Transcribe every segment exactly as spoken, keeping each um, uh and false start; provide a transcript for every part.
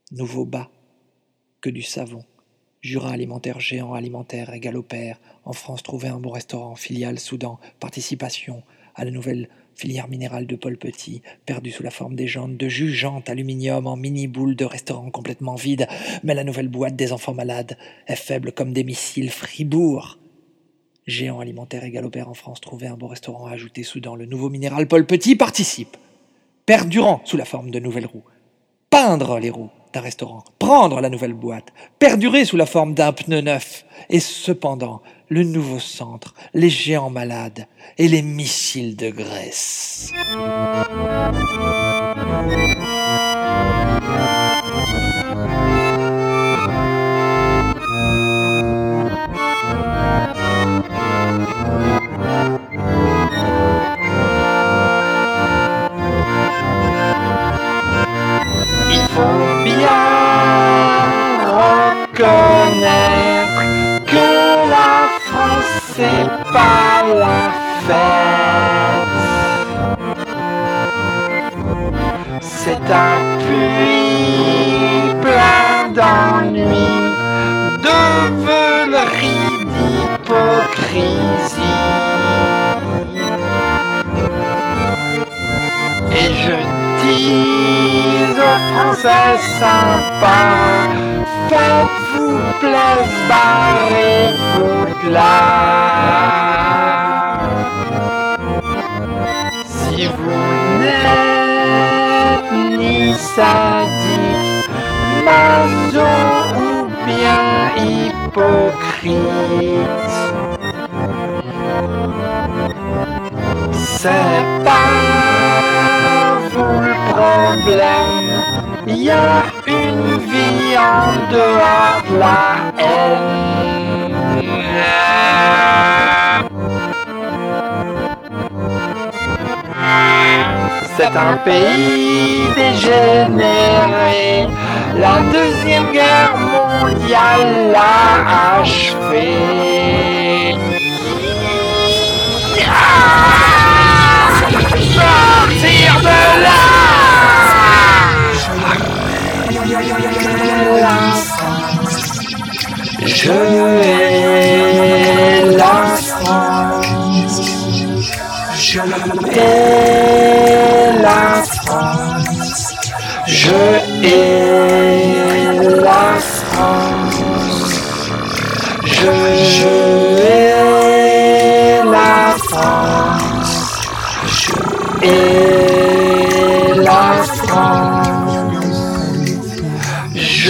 nouveau bas que du savon. Jura alimentaire géant, alimentaire égal au père. En France, trouver un bon restaurant. Filiale Soudan. Participation à la nouvelle filière minérale de Paul Petit, perdue sous la forme des jantes de jus, jantes, aluminium, en mini-boules de restaurants complètement vides. Mais la nouvelle boîte des enfants malades est faible comme des missiles. Fribourg. Géant alimentaire égal au père en France, trouver un bon restaurant, ajouter Soudan. Le nouveau minéral Paul Petit participe. Perdurant sous la forme de nouvelles roues. Peindre les roues d'un restaurant, prendre la nouvelle boîte, perdurer sous la forme d'un pneu neuf, et cependant, le nouveau centre, les géants malades et les missiles de graisse. Il faut bien reconnaître que la France c'est pas la fête. C'est un puits plein d'ennuis, de veuleries, d'hypocrisie. Et je dis aux Français sympas, faites-vous plaisir, barrez-vous de là. Si vous n'êtes ni sadique, maso ou bien hypocrite, c'est pas vous le problème, il y a une vie en dehors de la haine. C'est un pays dégénéré, la deuxième guerre mondiale l'a achevé. Sortir de là! Je hais la France. Je hais la France. Je hais la France. Je, je hais la France. Et la France, je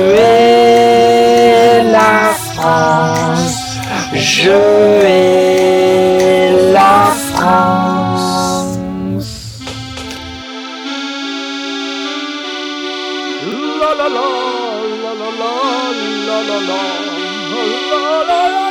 hais la France, je hais la France. La la la la la la la la la la la la.